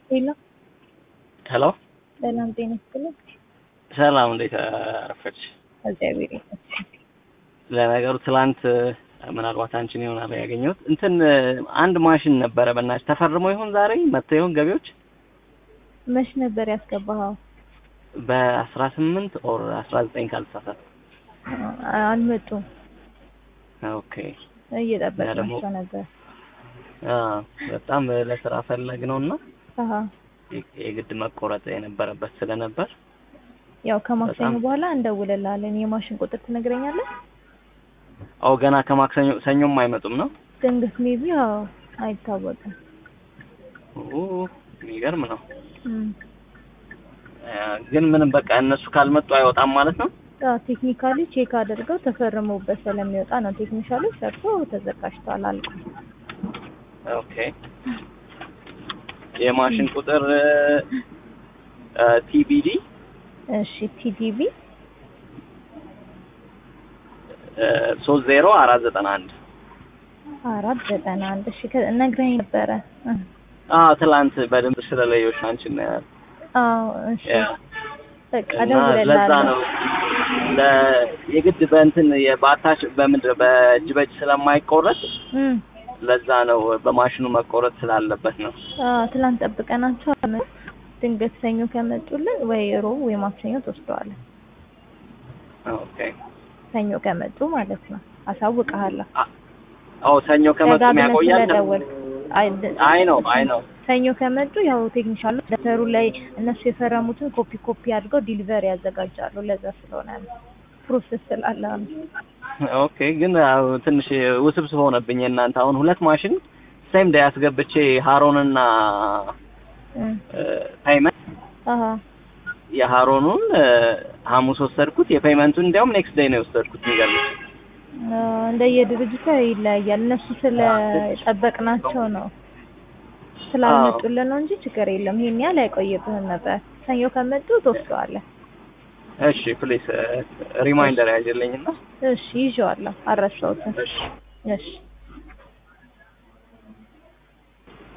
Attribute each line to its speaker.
Speaker 1: ሄሎ
Speaker 2: ሄሎ
Speaker 1: ሰላም ጤና ይስጥልኝ።
Speaker 2: ሰላም እንዴት አረፈች?
Speaker 1: እግዚአብሔር ይመስገን።
Speaker 2: ለነገሩ ትላንት ምናልባት አንቺን ይሆናል ያገኘሁት እንትን አንድ ማሽን ነበረ በእናትሽ ተፈርሞ ይሆን ዛሬ መጥተው ይሆን ገቢዎች?
Speaker 1: መች ነበር ያስገባኸው?
Speaker 2: በ18 ኦር 19 ካልተሳሳትኩ።
Speaker 1: አልመጡም።
Speaker 2: ኦኬ
Speaker 1: እየጠበቅናቸው ነበር።
Speaker 2: በጣም ለስራ ፈለግ ነውና
Speaker 1: አሃ
Speaker 2: የግድ መቆረጥ የነበረበት ስለነበር
Speaker 1: ያው ከማክሰኞ በኋላ እንደውልልሃለን። የማሽን ቁጥር ትነግረኛለህ?
Speaker 2: አው ገና ከማክሰኞ ሰኞም አይመጡም ነው?
Speaker 1: ድንገት ሜቢ አይታወቅም።
Speaker 2: የሚገርም ነው። ግን ምንም በቃ እነሱ ካልመጡ አይወጣም ማለት ነው?
Speaker 1: ቴክኒካሊ ቼክ አድርገው ተፈርሞበት ስለሚወጣ ነው። ቴክኒሻሊ ሰርቶ ተዘጋጅቷል አልኩ።
Speaker 2: ኦኬ የማሽን ቁጥር ቲቢዲ
Speaker 1: እሺ ቲዲቢ
Speaker 2: 30491
Speaker 1: 491 እሺ ነግረኝ ነበረ።
Speaker 2: ትላንት በደንብ ስለለየሁሽ አንቺን
Speaker 1: እሺ በቃ ደውለልሃለሁ።
Speaker 2: ለዛ ነው የግድ በእንትን የባታች በምንድነው በእጅ በእጅ ስለማይቆረጥ ለዛ ነው በማሽኑ መቆረጥ ስላለበት ነው።
Speaker 1: ትላንት ጠብቀናቸው ድንገት ሰኞ ከመጡልን ወይ ሮብ ወይ ማክሰኞ ተወስደዋለን።
Speaker 2: ኦኬ
Speaker 1: ሰኞ ከመጡ ማለት ነው አሳውቅሃለሁ።
Speaker 2: ሰኞ ከመጡ ያቆያል። አይ ነው
Speaker 1: ሰኞ ከመጡ ያው ቴክኒሻሉ ደተሩ ላይ እነሱ የፈረሙትን ኮፒ አድርገው ዲሊቨሪ ያዘጋጃሉ። ለዛ ስለሆነ ነው ፕሮሰስ ስላለ ነው።
Speaker 2: ኦኬ ግን ትንሽ ውስብስብ ሆነብኝ። እናንተ አሁን ሁለት ማሽን ሴም ዴይ አስገብቼ ሃሮንና ፔይመንት የሃሮኑን ሐሙስ ወሰድኩት። የፔይመንቱን እንዲያውም ኔክስት ዴይ ነው የወሰድኩት። የሚገርምሽ
Speaker 1: እንደየድርጅቱ ይለያያል። እነሱ ስለጠበቅናቸው ነው ስላልመጡልን ነው እንጂ ችግር የለም። ይሄን ያህል አይቆይብህም ነበር። ሰኞ ከመጡ ተወስደዋለህ።
Speaker 2: እሺ ፕሊስ ሪማይንደር ያጅልኝና።
Speaker 1: እሺ ይዤዋለሁ፣ አልረሳሁትም። እሺ